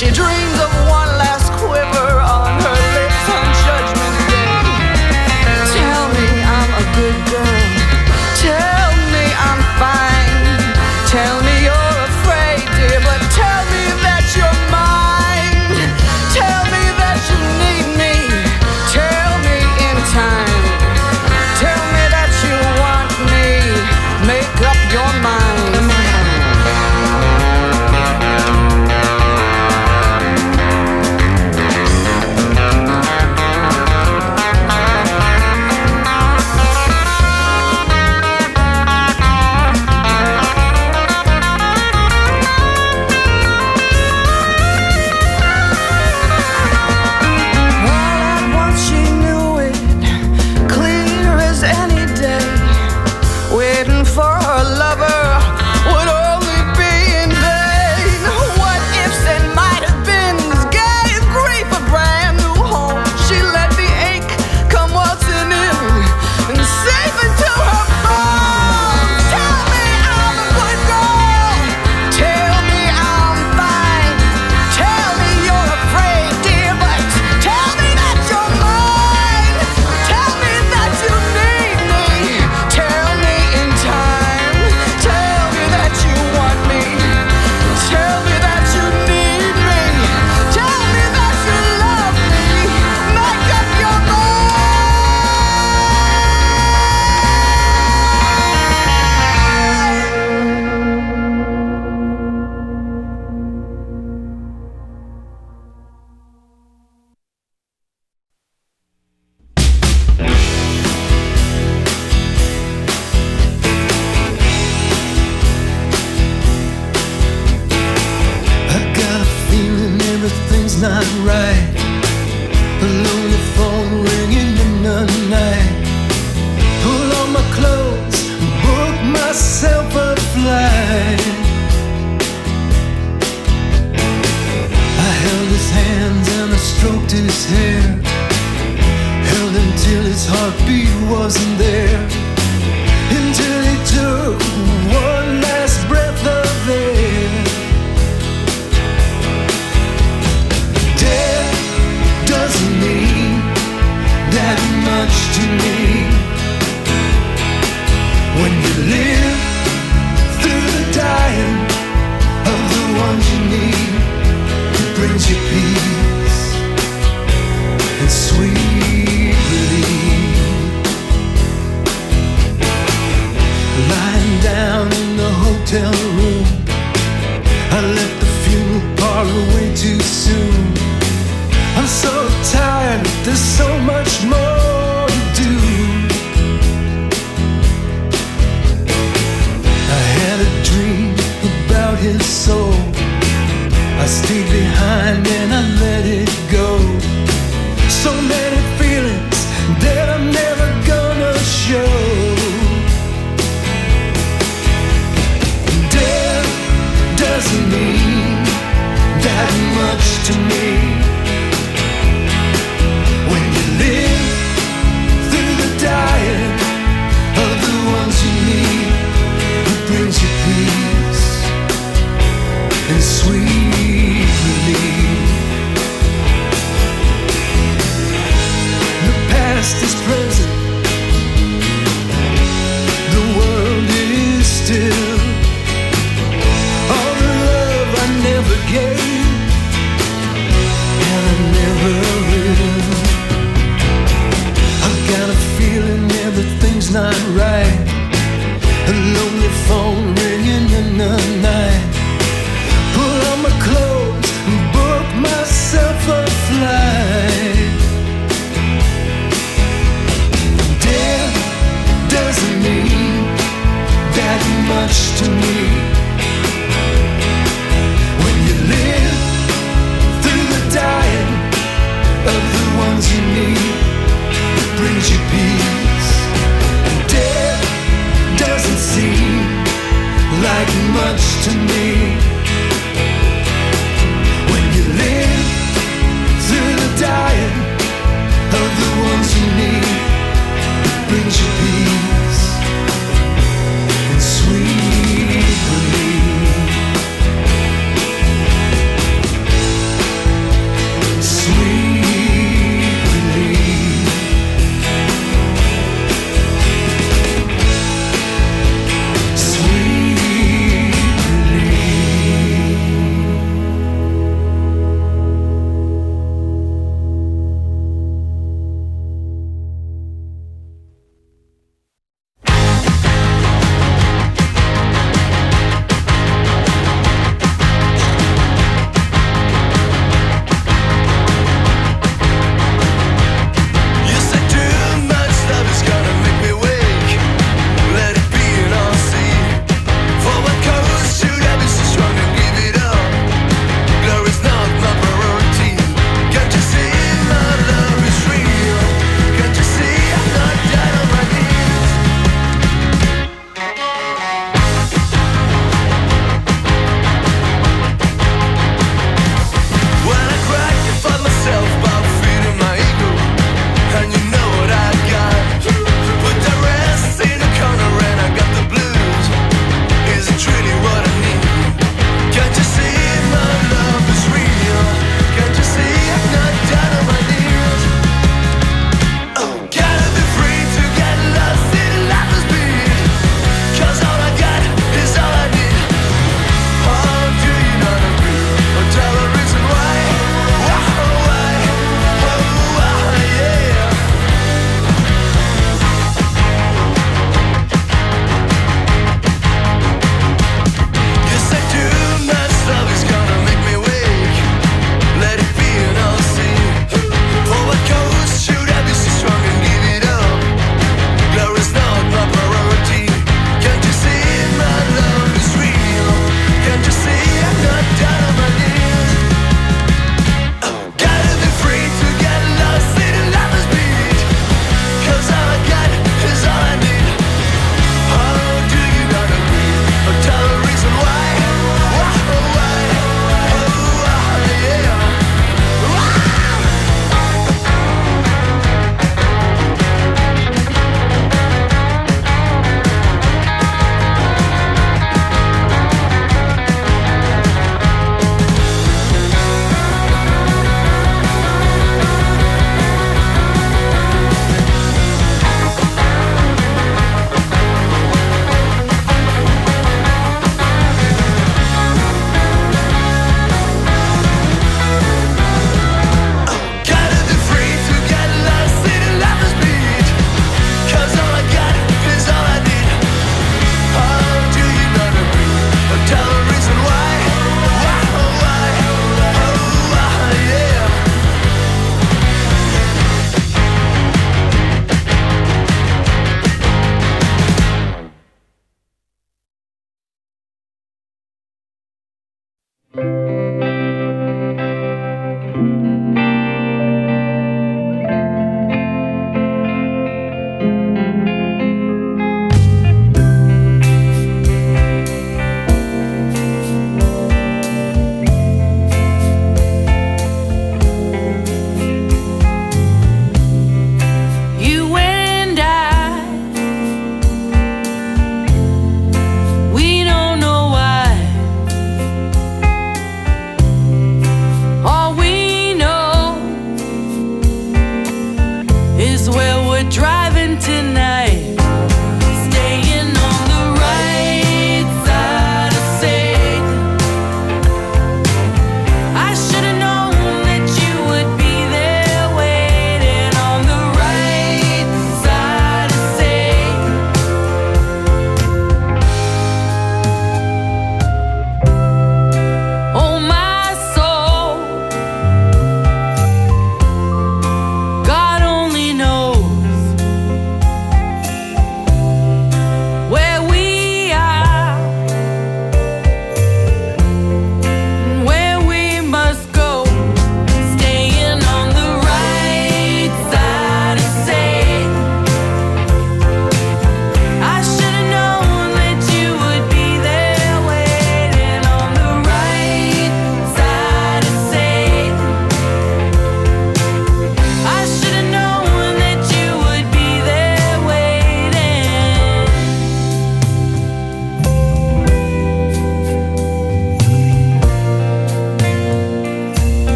She dreams of one last quiver on her lips on Judgment Day. Tell me I'm a good girl. Tell me I'm fine. Tell me you're afraid, dear, but tell me that you're mine. Tell me that you need me. Tell me in time. Tell me that you want me. Make up your mind. Not right. Alone, the phone ringing in the night. Pull on my clothes, book myself a flight. I held his hands and I stroked his hair. Held him till his heartbeat wasn't there. Until he took one last breath of air. Doesn't mean that much to me. When you live through the dying of the ones you need, it brings you peace and sweet relief. Lying down in the hotel room, I left the funeral parlor way too soon. I'm so tired, there's so much more to do. I had a dream about his soul. I stayed behind and I let it go. So many feelings that I'm never gonna show. Death doesn't mean that much to me. When you live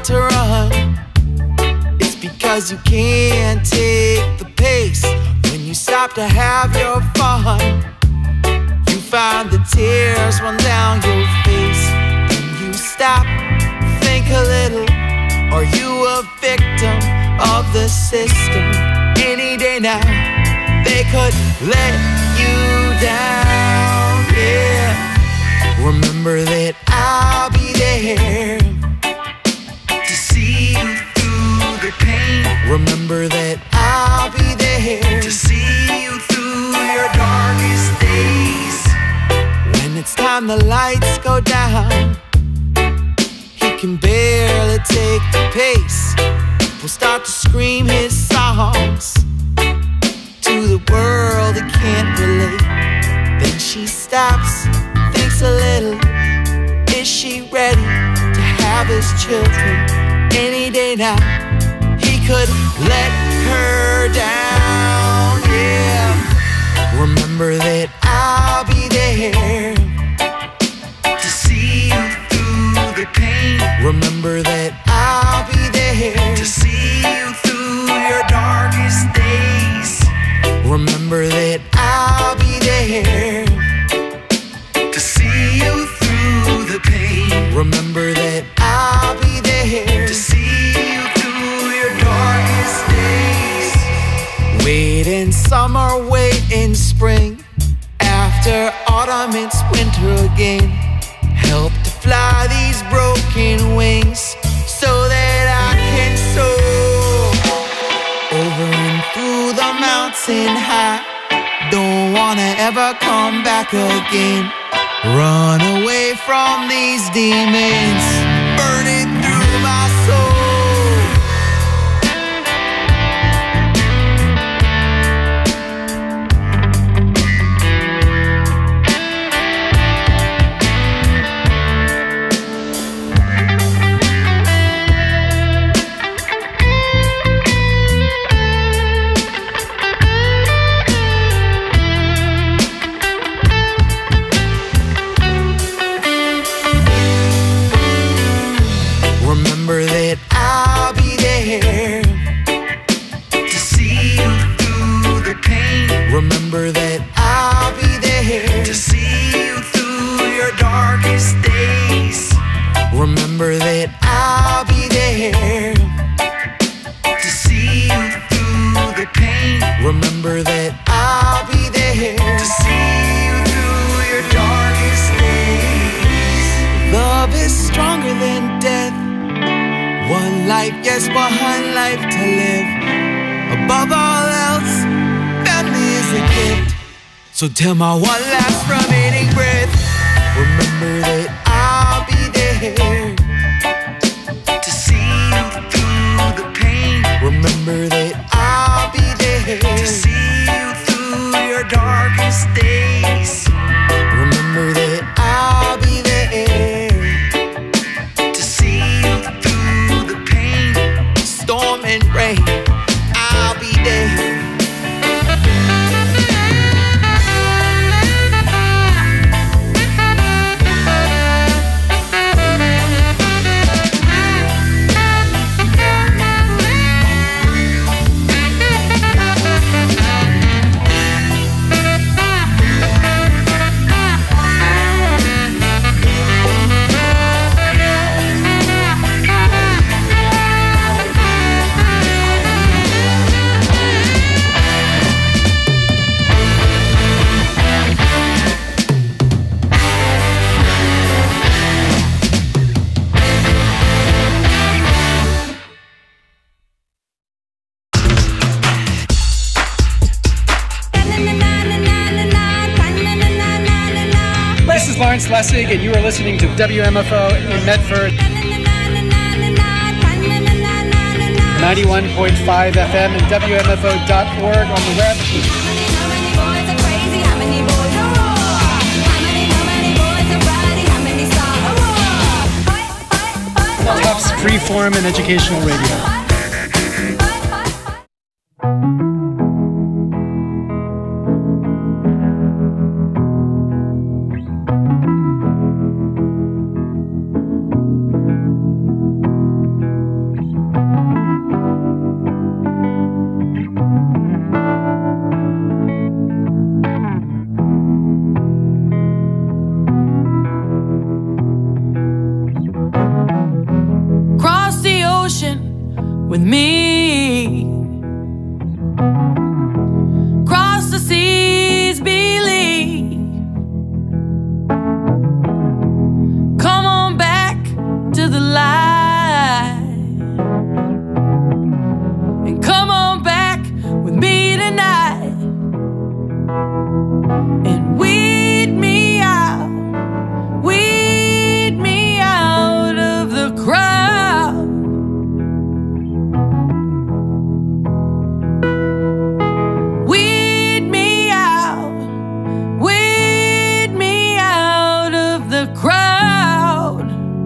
start to run, it's because you can't take the pace. When you stop to have your fun, you find the tears run down your face. Then you stop, think a little. Are you a victim of the system? Any day now, they could let you down, yeah. Remember that I'll be there to see you through the pain. Remember that I'll be there to see you through your darkest days. When it's time the lights go down, he can barely take the pace. Will start to scream his songs to the world that can't relate. Then she stops, thinks a little. Is she ready to have his children? Any day now, he could let her down, yeah. Remember that I'll be there to see you through the pain. Remember that I'll be there to see you through your darkest days. Remember that I'll be there to see you through the pain. Remember that I'll be there to see you through your darkest days. Wait in summer, wait in spring. After autumn, it's winter again. Help to fly these broken wings so that I can soar over and through the mountain high. Don't wanna ever come back again. Run away from these demons burning through my soul. Remember that I'll be there to see you through the pain. Remember that I'll be there to see you through your darkest days. Remember that I'll be there to see you through the pain. Remember that I'll be there to see you through your darkest days. Love is stronger than death. One life, yes, one life to live. Above all else, family is a gift. So till my one last remaining breath, remember that I'll be there to see you through the pain. Remember that I'll be there to see you through your darkest days. Remember that I'll be there to see you through the pain. Storm and rain, I'll be there. Lawrence Lessig, and you are listening to WMFO in Medford, 91.5 FM and WMFO.org on the web. Tufts Freeform and Educational Radio. and weed me out of the crowd. Weed me out of the crowd.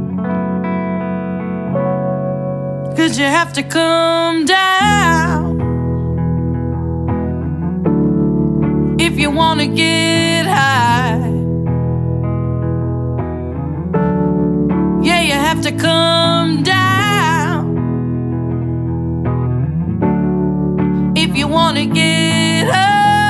'Cause you have to come down if you want to get high. Yeah, you have to come down if you want to get high.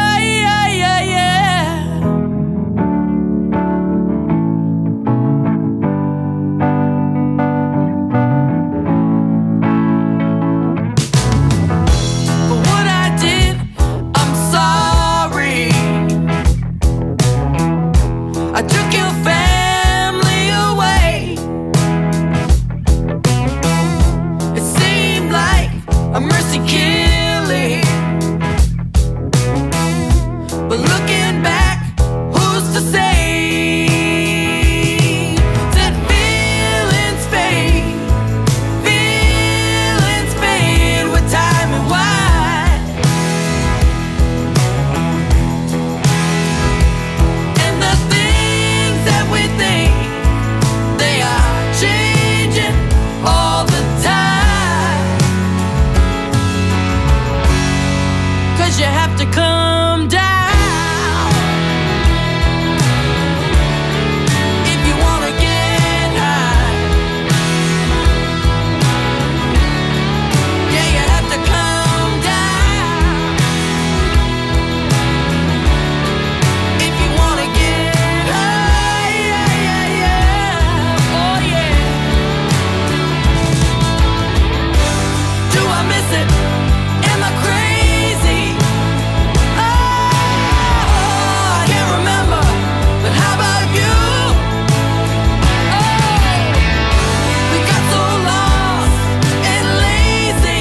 For what I did, I'm sorry. I took your family away. It seemed like a mercy killing, but looking back, who's to say that feelings fade with time and wine? And the things that we think, they are changing all the time. 'Cause you have to come down if you want to get high. Yeah, you have to come down if you want to get high. Oh yeah. Do I miss it? Am I crazy? Oh, I can't remember, but how about you? Oh, we got so lost and lazy.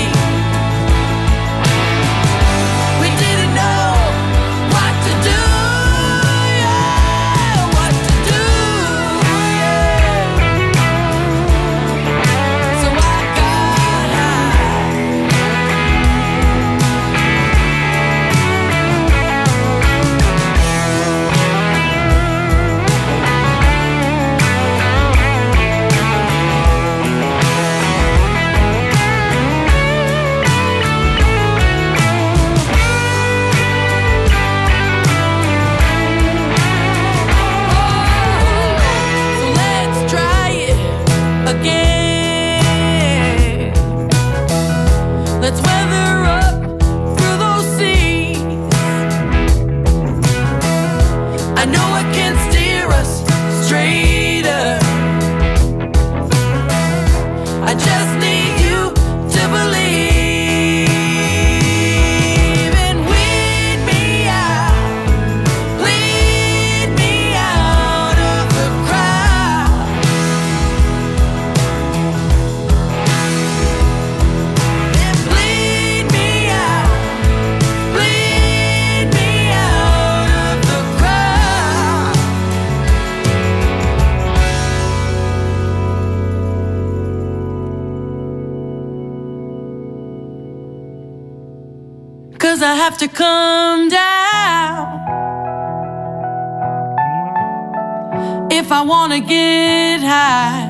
We didn't know what to do. Yeah, what to do. Yeah. So I got high. So let's try it again. Let's weather up through those seas. I know it can steer us straighter. I just need you to believe and weed me out of the crowd. And bleed me out of the crowd. 'Cause I have to come down if I want to get high.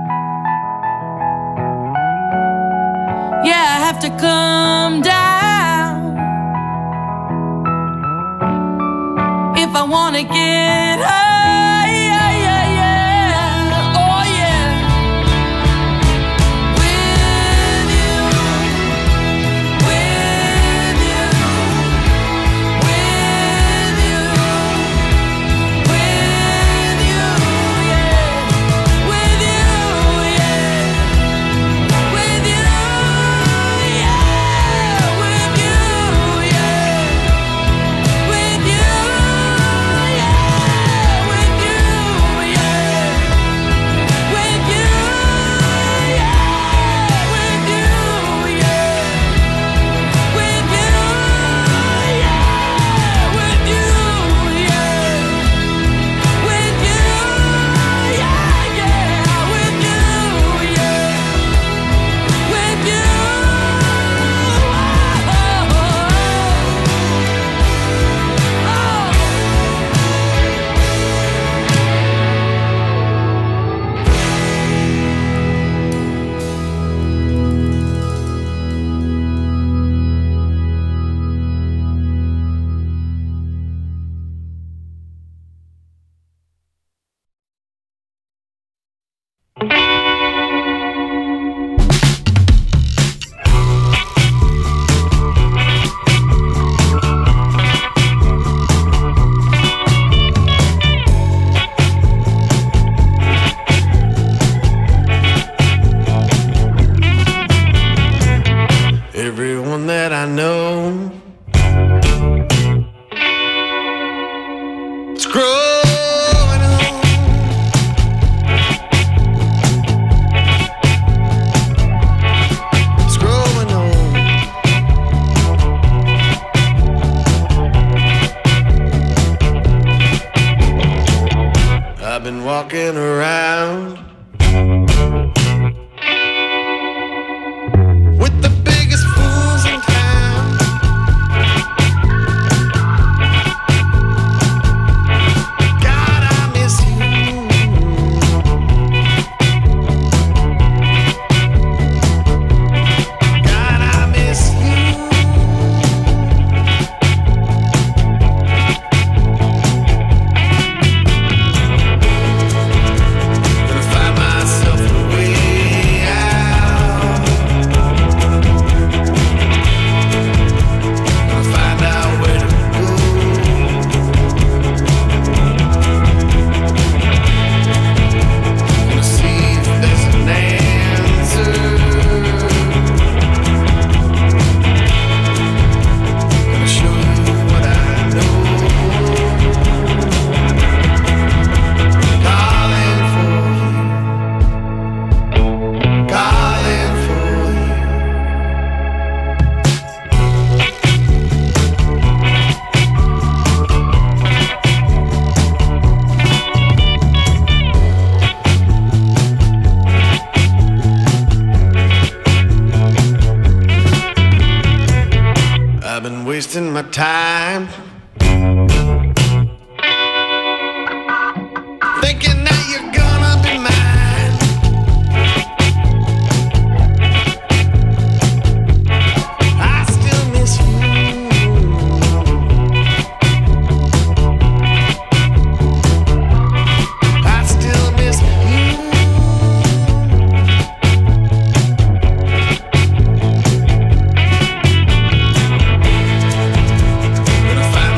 Yeah, I have to come down if I want to get high. Oh yeah. With you, with you, with you, with you, yeah. With you, yeah. With you, yeah. With you, yeah. With you, yeah. I know. It's growing on. It's growing on. I've been walking around with the biggest fools in town. God, I miss you. God, I miss you. Gonna find myself a way out. Gonna find out where to go. Gonna see if there's an answer. Gonna show you what I know. Calling for you. Calling for you. I've been wasting my time thinking that you're gonna be mine. I still miss you. I still miss you. Gonna find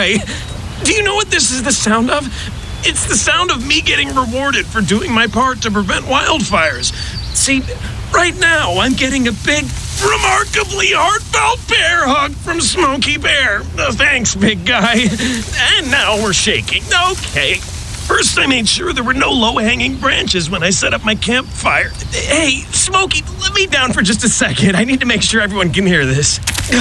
guy. Do you know what this is the sound of? It's the sound of me getting rewarded for doing my part to prevent wildfires. See, right now I'm getting a big, remarkably heartfelt bear hug from Smokey Bear. Thanks, big guy. And now we're shaking. Okay. First, I made sure there were no low-hanging branches when I set up my campfire. Hey, Smokey, let me down for just a second. I need to make sure everyone can hear this.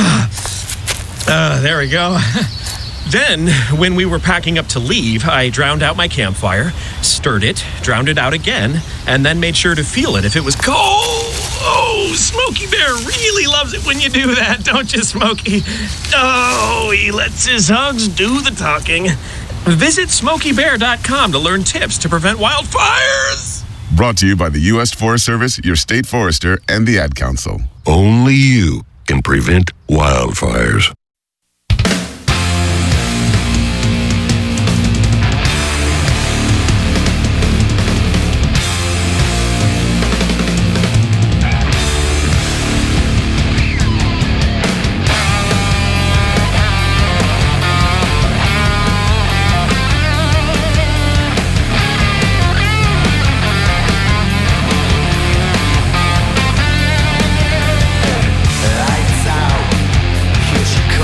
There we go. Then, when we were packing up to leave, I drowned out my campfire, stirred it, drowned it out again, and then made sure to feel it if it was cold. Oh, Smokey Bear really loves it when you do that, don't you, Smokey? Oh, he lets his hugs do the talking. Visit SmokeyBear.com to learn tips to prevent wildfires. Brought to you by the U.S. Forest Service, your state forester, and the Ad Council. Only you can prevent wildfires. Lights out, here she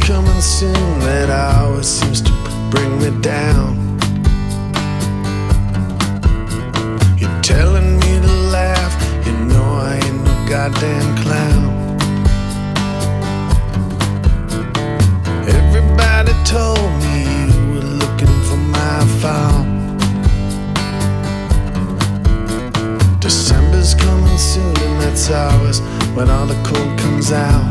coming soon that always seems to bring me down. You're telling me to laugh, you know I ain't no goddamn clown. Everybody told me you were looking for my phone. December's coming soon and that's always when all the cold comes out.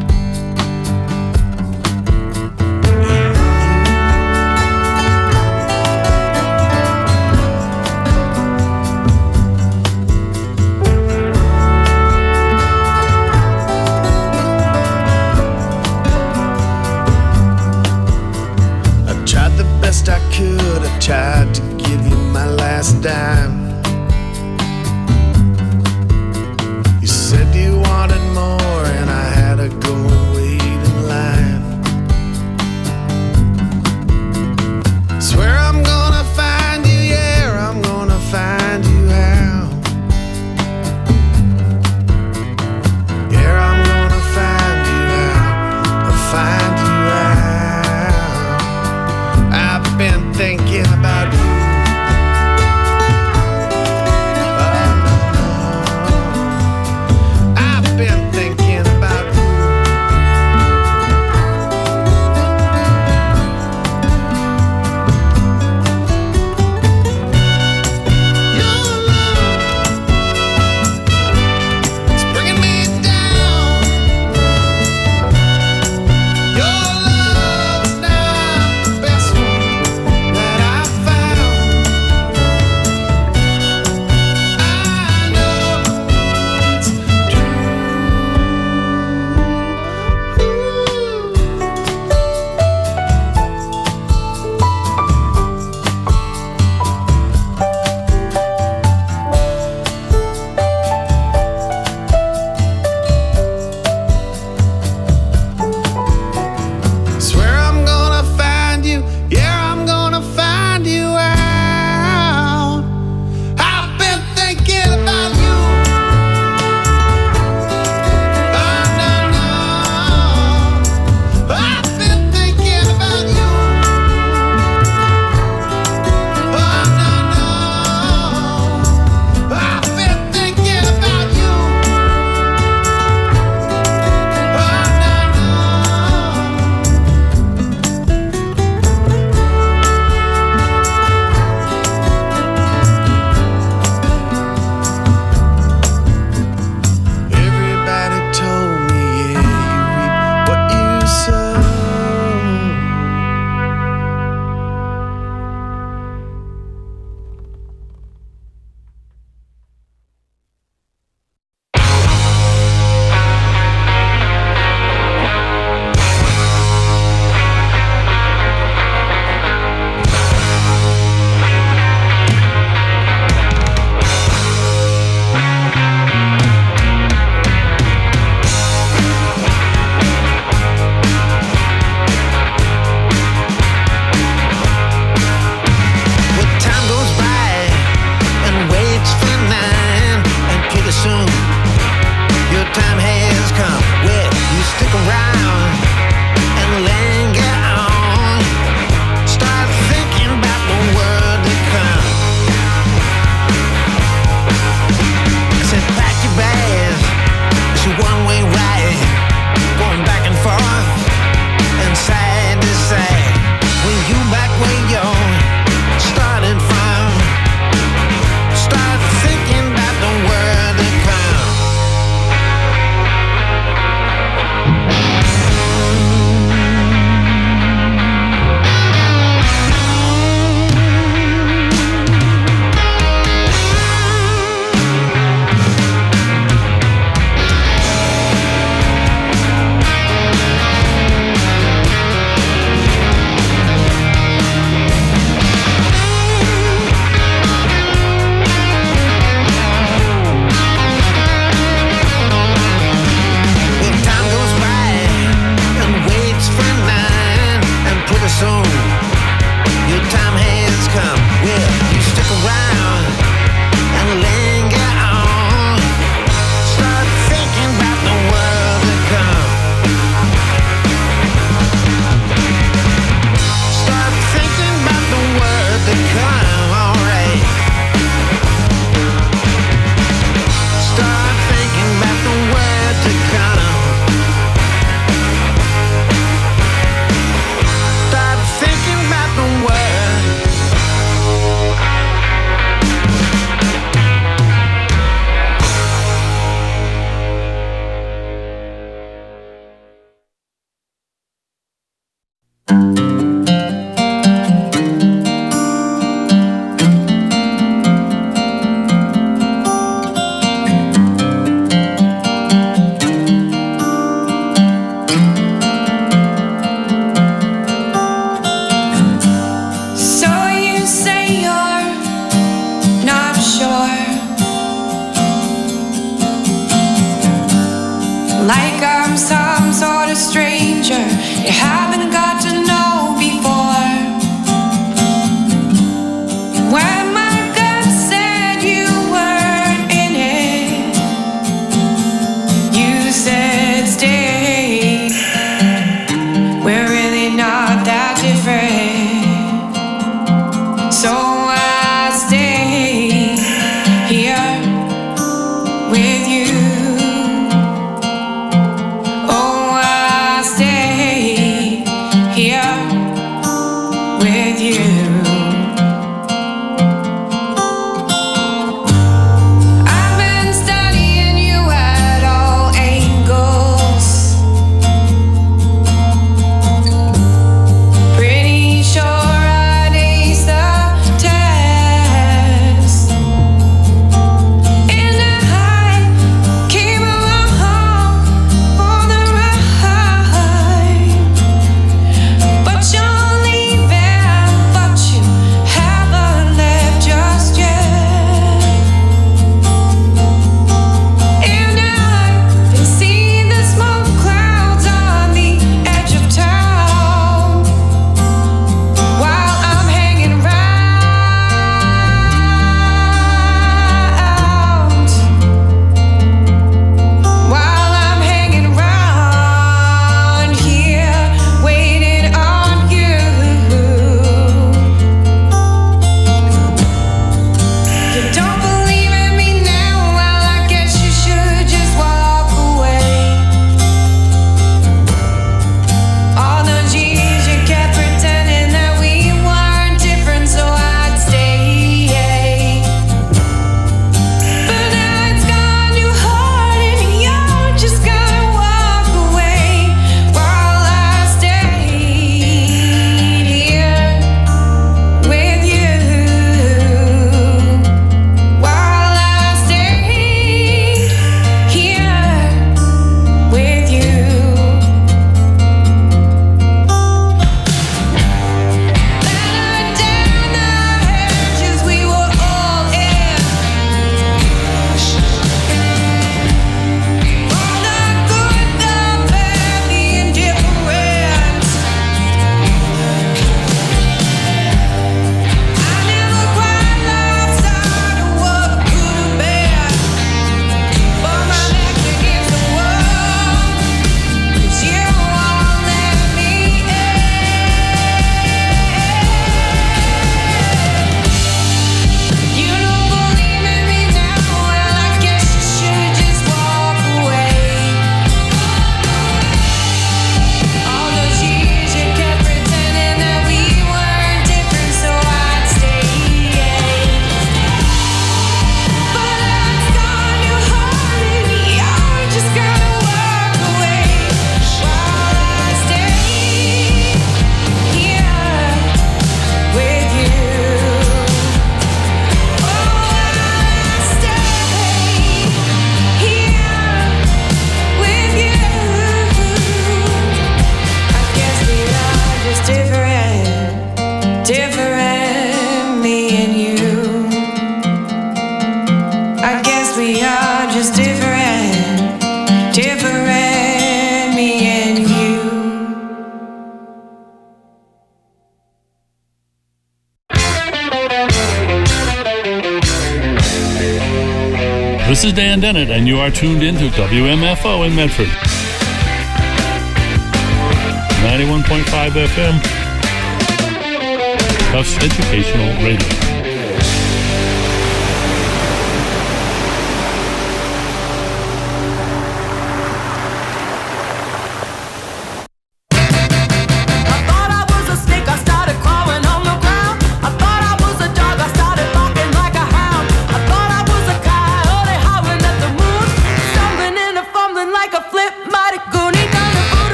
I could, I tried to give you my last dime. You said you wanted more and I had to go and wait in line. Swear I'm gonna find you, yeah, I'm gonna find you out. Yeah, I'm gonna find you out, I'll find you out. I've been thinking about you. This is Dan Dennett, and you are tuned into WMFO in Medford. 91.5 FM. Tufts Educational Radio.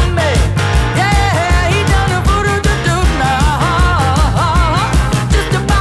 Just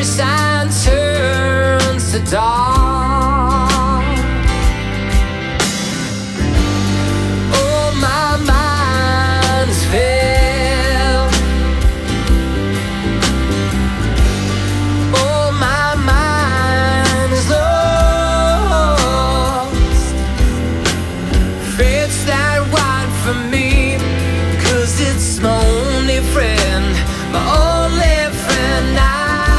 sign turns to dawn. Oh, my mind is filled. Oh, my mind is lost. Fate's that wide for me, 'cause it's my only friend, my only friend now.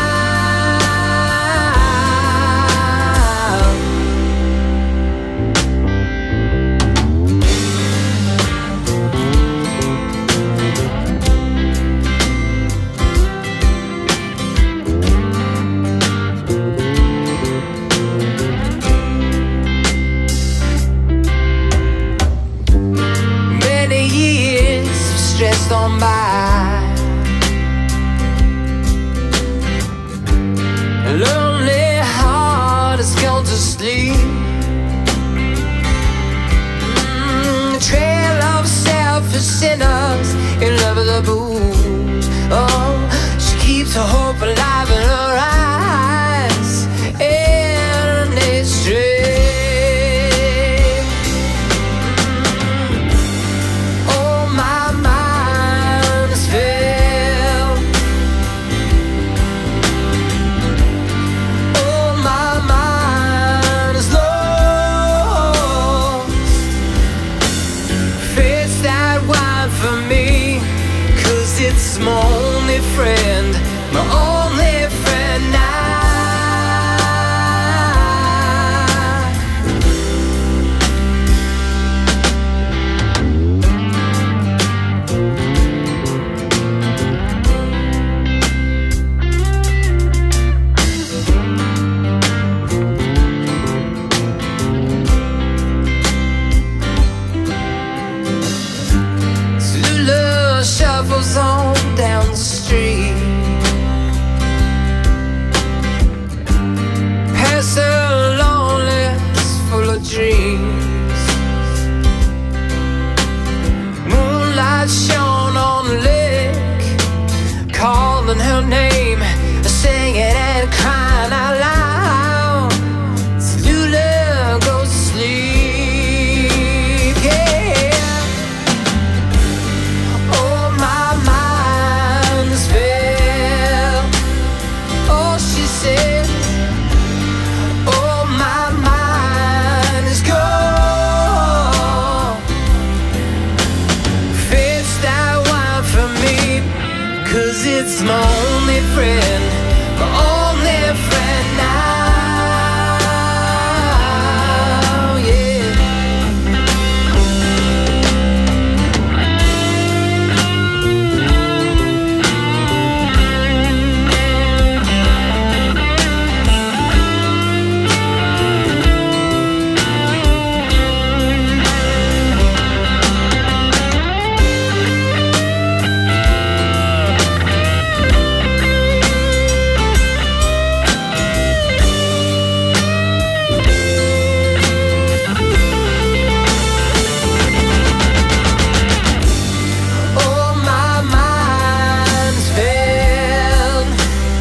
Many years stressed on by, a lonely heart has gone to sleep. A trail of selfish sinners in love with the booze. Oh, she keeps her hope alive in her eyes, and it's straight. Oh, my mind is filled. Oh, my mind is lost. Fate's that wide for me, 'cause it's my only friend, my only friend now. Zulu shuffles on down the street, past her loneliness full of dreams. Moonlight shone on the lake, calling her name, singing and crying out loud. Zulu goes to sleep, yeah. Oh, my mind is filled. Oh, she said. Oh, my mind is gone. Fate's that wide for me, 'cause it's my only friend, my only friend now, yeah. Oh, my mind's filled.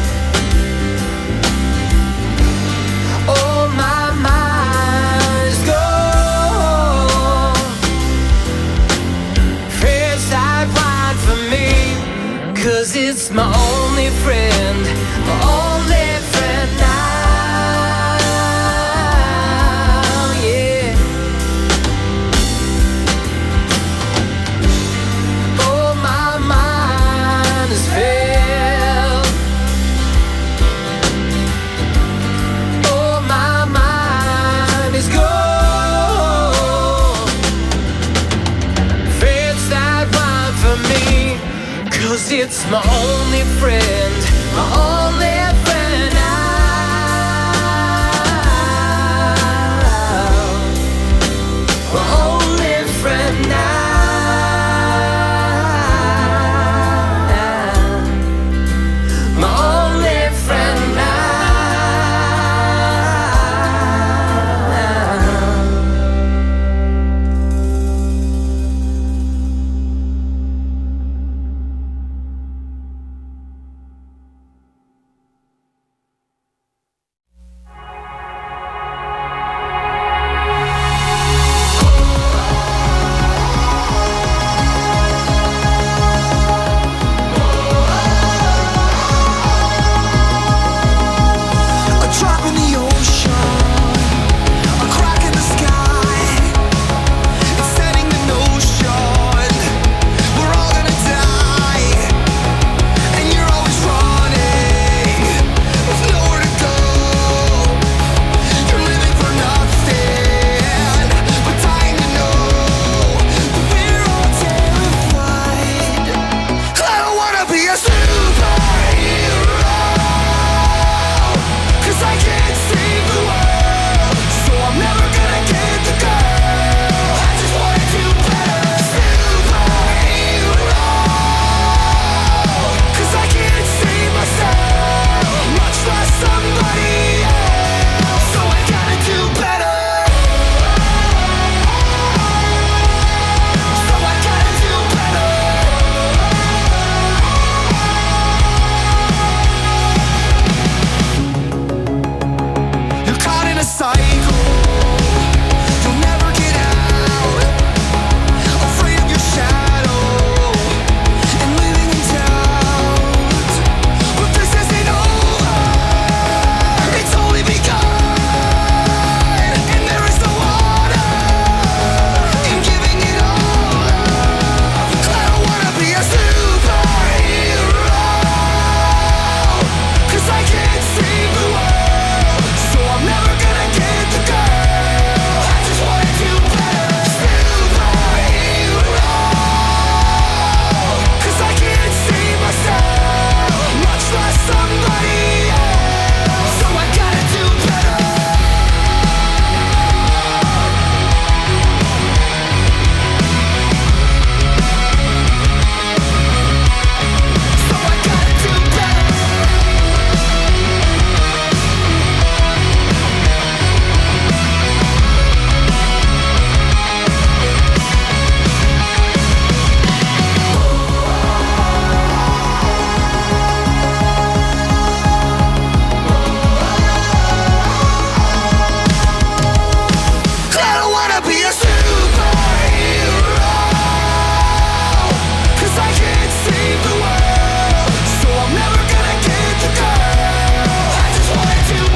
Oh, my mind's gone. Fate's that wide for me, 'cause it's my only friend, my only friend now, yeah. Oh, my mind is filled. Oh, my mind is gone. Fate's that wide for me, 'cause it's my only friend, my only friend.